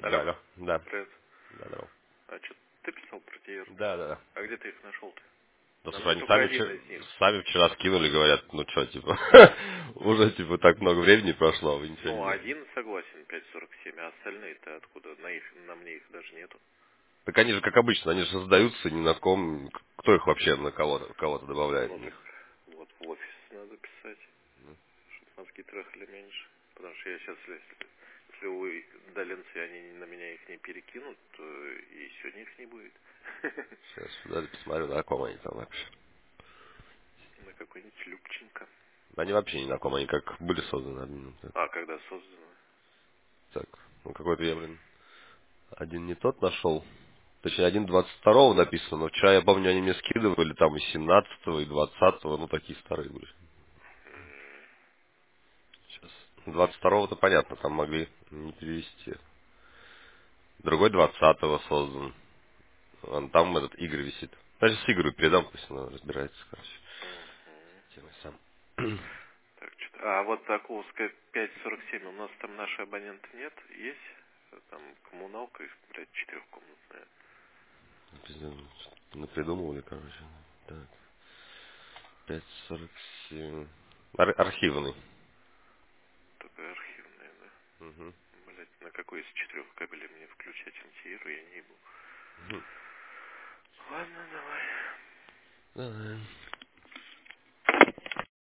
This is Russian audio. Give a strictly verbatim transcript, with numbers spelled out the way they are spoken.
Да, Алло, алло. Да. привет. Да, здорово. А что, ты писал про Тиер? Да, да, да. А где ты их нашел-то? Да, На слушай, мне они только сами, один вчера, из них. сами вчера скинули, говорят, ну что, типа, уже, типа, так много времени прошло, а вы ничего не Ну, делаете. один согласен, пять сорок семь, а остальные-то откуда? На, их, на мне их даже нету. Так они же, как обычно, они же создаются ни на ком, кто их вообще на кого-то, кого-то добавляет Ну, в них. так вот в офис надо писать, чтобы мозги трахали меньше. Потому что я сейчас, если, если у удаленцы они на меня их не перекинут, то и сегодня их не будет. Сейчас, даже посмотрю, на ком они там вообще. На какой-нибудь Любченко. Они вообще ни на ком, они как были созданы админом. Так, А, когда создано? так, ну какой-то я, блин, один не тот нашел. Точнее, один двадцать второго написано, но вчера, я помню, они мне скидывали там и семнадцатого, и двадцатого, ну такие старые были. Сейчас. двадцать второго-то понятно, там могли не перевести. Другой двадцатого создан. Вон там этот Игорь висит. Даже с Игорю передам, пусть он разбирается, короче. Мгм. С темой сам. Так, что-то... А вот Окуловская пять сорок семь, у нас там наши абоненты нет? Есть? Там коммуналка, их, блядь, четырехкомнатная. Напридумывали, короче. Так. пять сорок семь. Ар- архивный. Такая архивная, да? Угу. Блядь, на какой из четырех кабелей мне включать эм ти эр, я не ебу. Ладно, давай. Да.